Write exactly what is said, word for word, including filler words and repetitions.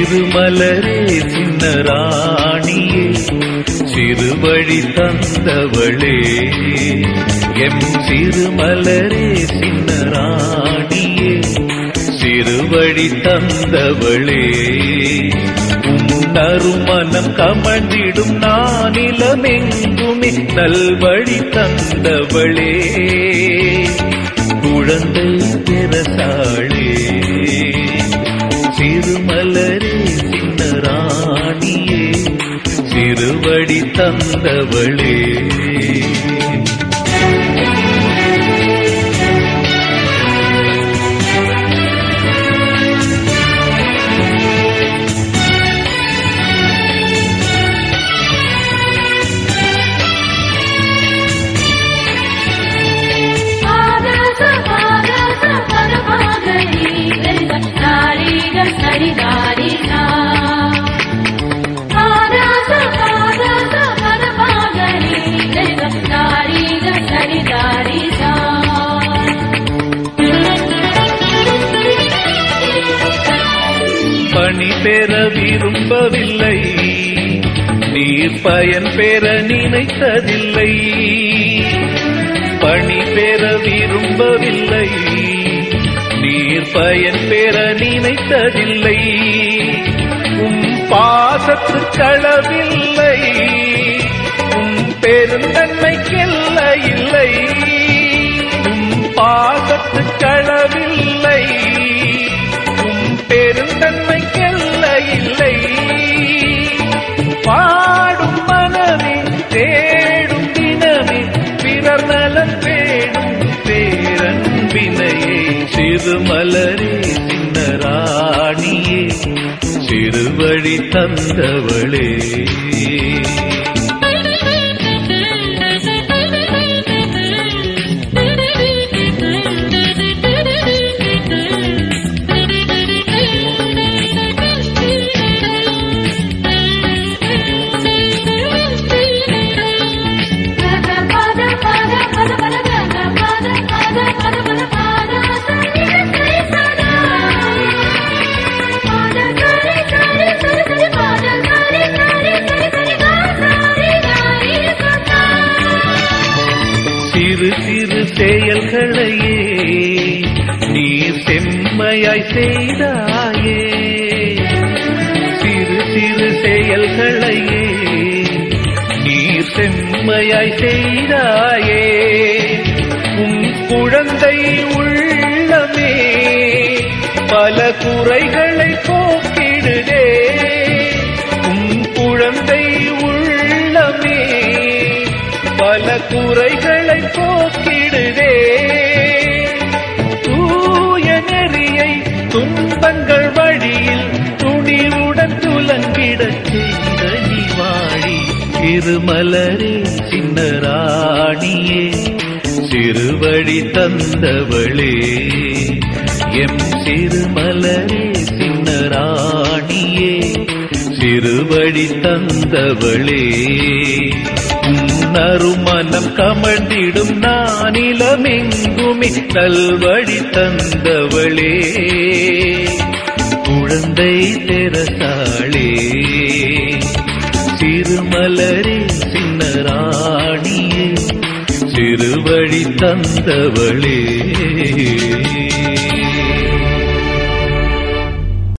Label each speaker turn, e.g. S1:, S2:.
S1: சிறுமலரே சின்ன ராணியே சிறுவழி தந்தவளே எம் சிறுமலரே சின்ன ராணியே சிறுவழி தந்தவளே நறுமணம் கமழ்ந்திடும் நானிலமெங்குமே நல்வழி தந்தவளே குழந்தை பெறசாளே சிறுமலரே சின்ன ராணியே சிறுவடி தந்தவளே பணி பெற விரும்பவில்லை நீர் பயன் பெற நினைத்ததில்லை பணி பெற விரும்பவில்லை நீர் பயன் பெற நினைத்ததில்லை உம் பாசத்து களவில்லை உம் பெருந்தன்மைக்கெல்ல இல்லை உம் பாசத்து களவில்லை உம் பெருந்தன்மைக்கெல்ல இல்லை பாடும் மனமே தேடும் தினமே பிறர் நலம் தேடும் பேரன்பினையே சிறுமலரே சின்ன ராணியே சிறுவழி தந்தவளே சிறு சிறு செயல்களையே நீர் செம்மையாய் செய்தாயே சிறு சிறு செயல்களையே நீர் செம்மையாய் செய்தாயே உம் குழந்தை உள்ளமே பல குறைகளை போக்கிடுதே உம் குழந்தை உள்ளமே பல குறைகளை போக்கிடுதே தூய நெறியை துன்பங்கள் வழியில் துணிவுடன் துலங்கிடச் செய்த நீ வாழி திருமலரே சின்ன ராணியே சிறுவழி தந்தவளே எம் சிறுமலரே சின்ன ராணியே சிறுவழி தந்தவளே நறுமணம் கமழ்ந்திடும் நானிலமெங்குமே நல்வழி தந்தவளே குழந்தை தெரசாளே சிறுமலரே சின்ன ராணியே சிறுவழி தந்தவளே